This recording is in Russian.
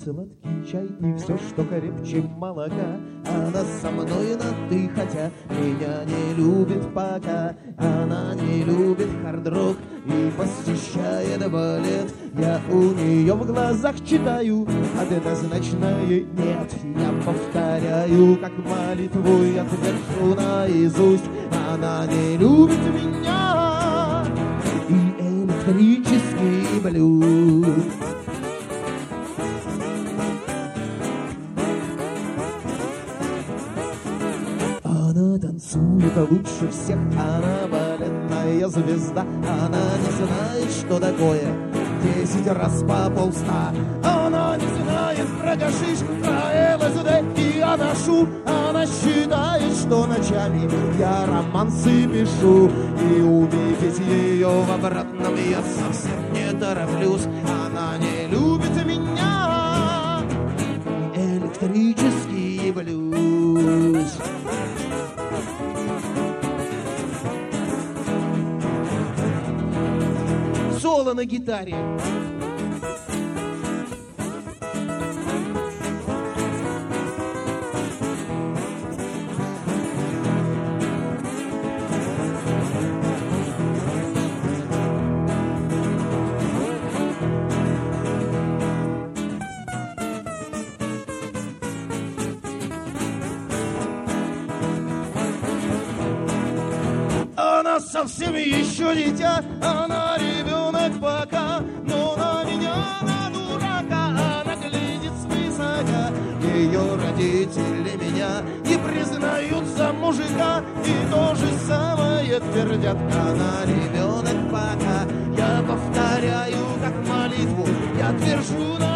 сладкий чай и все, что крепче молока. Она со мной на ты, хотя меня не любит пока. Она не любит хард-рок и посещает балет. Я у нее в глазах читаю однозначное нет. Я повторяю, как молитву, я твержу наизусть. Она не любит меня и электрический блюз. Она танцует лучше всех, она балетная звезда. Она не знает, что такое 10 раз по полста. Она не знает про гашиш, про ЛСД и анашу. Она считает, что ночами я романсы пишу. И увидеть ее в обратном я совсем не тороплюсь. Она не любит меня, электрический блюз. Соло на гитаре. Она совсем еще дитя, она ребенок пока, но на меня, на дурака, она глядит свысока. Ее родители меня не признают за мужика, и то же самое твердят. Она ребенок пока, я повторяю как молитву, я твержу на